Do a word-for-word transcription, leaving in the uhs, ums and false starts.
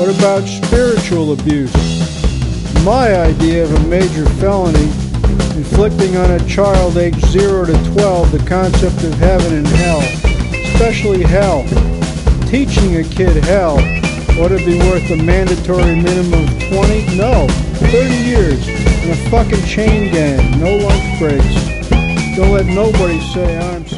What about spiritual abuse? My idea of a major felony, inflicting on a child aged zero to twelve the concept of heaven and hell, especially hell. Teaching a kid hell ought to be worth a mandatory minimum of twenty, no, thirty years in a fucking chain gang, no lunch breaks. Don't let nobody say I'm